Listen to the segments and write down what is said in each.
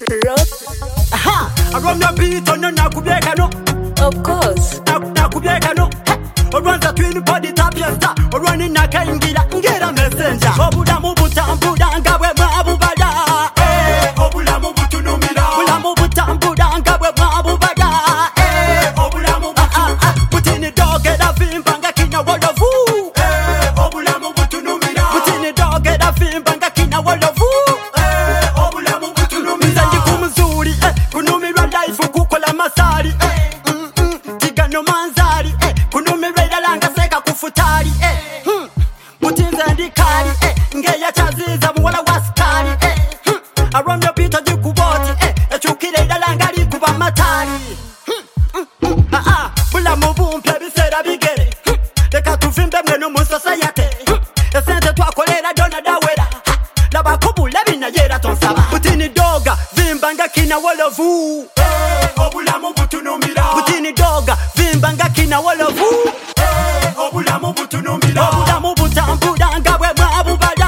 Aha, I run your beat on nakubeka no. Of course. Nakubeka no. Run the twin body tap your star. Running nakaingira ngera messenger. Obuda mubutambuda ngabwe mabubada. Obula mubutunumira. Obula mubutambuda ngabwe mabubada. Obula mubutunumira. Putini dog at a vimbanga kina wolovu. Obula mubutunumira. Putini dog at a vimbanga kina wolovu. Obula mubutunumira. Zanji kumzuri kunumira life kukola masari. Tigano manzari kunumira langa seka kufutari. Mutinza ndikari ngeya chaziza muwala waskari. Around your beat ajikuboti echukire langa likuba matari. Bula mubumpya bisera bigere. Leka tuvimbe mweno mu society. Esente twakolera dona dawera. Labakubula binayera tonsaba. Putini doga vimbanga kina wolovu. Obula mubutunumira. Putini doga vimbanga kina wolovu. Obula mubutunumira. Obula mubutambuda ngabwe mwabubada.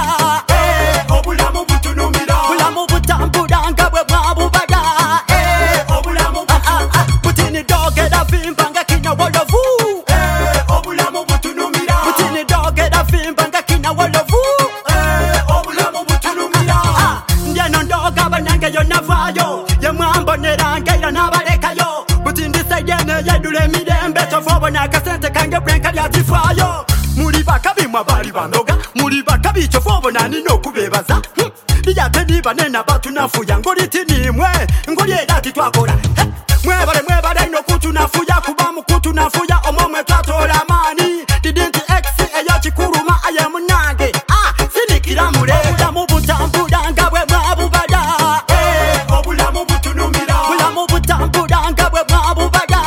Obula mubutunumira. Obula mubutambuda ngabwe mwabubada. Obula mubutunumira. Putini doga da vimbanga kina wolovu. Obula mubutunumira. Putini doga da vimbanga kina wolovu. Obula mubutunumira. Ndiano ndoga banange yo navayo. Ye mwambonera ngeira nabalekayo. Putini sayene yedule midembe tofobo nakasente kange brenka lyatifayo. Muri bakabi mwabali bandoga. Muri bakabi chofobo nani no kubebaza. Liyate nibanena batunafuya ngoliti nimwe. Ngoli edati twakola. Mwebale no kutunafuya kubamu kutunafuya omomwe twatola mani. Didinti X eyo chikuruma aye munange. Sinikira mure. Obula mubutambuda ngabwe mwabubada. Obula mubutunumira. Obula mubutambuda ngabwe mwabubada.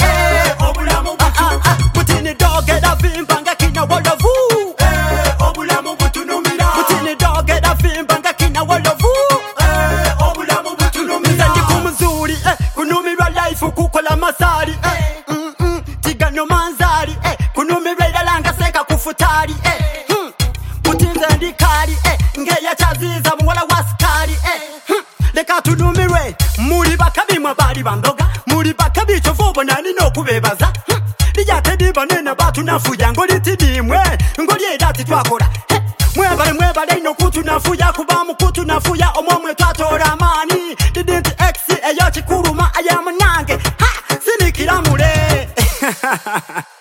Obula mubutunumira. Putini doge da vimbanga kina wolovu. Obula mubutunumira. Putini doge da vimbanga kina wolovu. Obula mubutunumira. Zanji kumzuri kunumira life kukola masari. Tigano manzari kunumira langa seka kufutari. Mutinza ndikari ngeya chaziza muwala waskari. Leka tunumire muri bakabi mwabali bandoga. Muri bakabi chofobo nani no kubebaza. Liyate nibanena batunafuya ngoliti nimwe. Ngoli edati twakola. Mwebale no kutunafuya kubamu kutunafuya omomwe twatola mani. Didinti X eyo chikuruma aye munange. Sinikira mure.